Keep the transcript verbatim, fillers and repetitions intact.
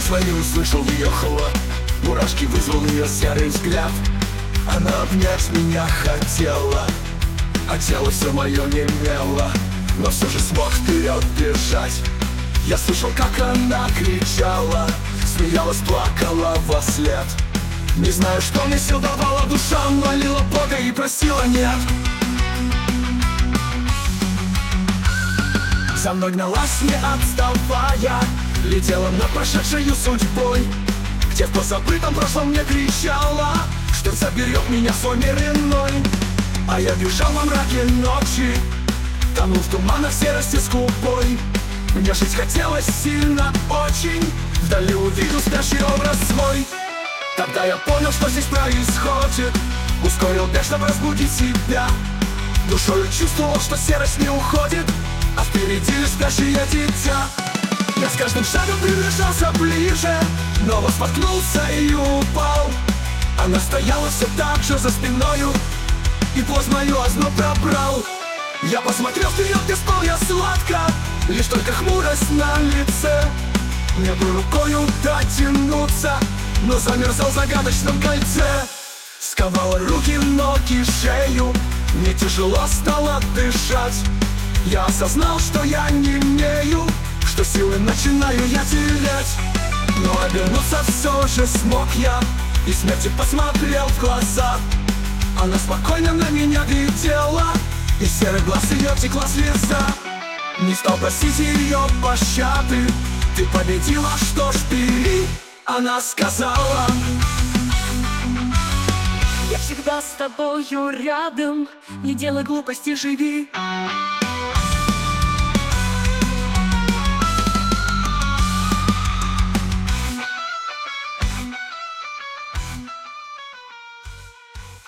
свои услышал ее хлоп. Мурашки вызвал ее серый взгляд. Она обнять меня хотела, а тело все мое немело. Но все же смог вперед бежать. Я слышал, как она кричала, смеялась, плакала вослед. Не знаю, что мне сил давала душа, молила Бога и просила нет. За мной гналась, не отставая, летела на прошедшую судьбой, где в позабытом прошлом мне кричала, что заберет меня в свой мир иной. А я бежал во мраке ночи, тонул в туманах серости скупой. Мне жить хотелось сильно очень, вдали увидел спящий образ свой. Тогда я понял, что здесь происходит, ускорил бег, чтобы разбудить себя. Душою чувствовал, что серость не уходит, а впереди лишь спящее дитя. Я с каждым шагом приближался ближе, но вот споткнулся и упал. Она стояла все так же за спиною, и плоть мою озноб пробрал. Я посмотрел вперед, где спал я сладко, лишь только хмурость на лице. Мне бы рукою дотянуться, но замерзал в загадочном кольце. Сковала руки, ноги, шею, мне тяжело стало дышать. Я осознал, что я не имею, что силы начинаю я терять. Но обернуться все же смог я, и смерти посмотрел в глаза. Она спокойно на меня глядела, из серых глаз ее текла слеза. Не стал просить ее пощады, ты победила, что ж, бери. Она сказала: я всегда с тобою рядом, не делай глупости, живи.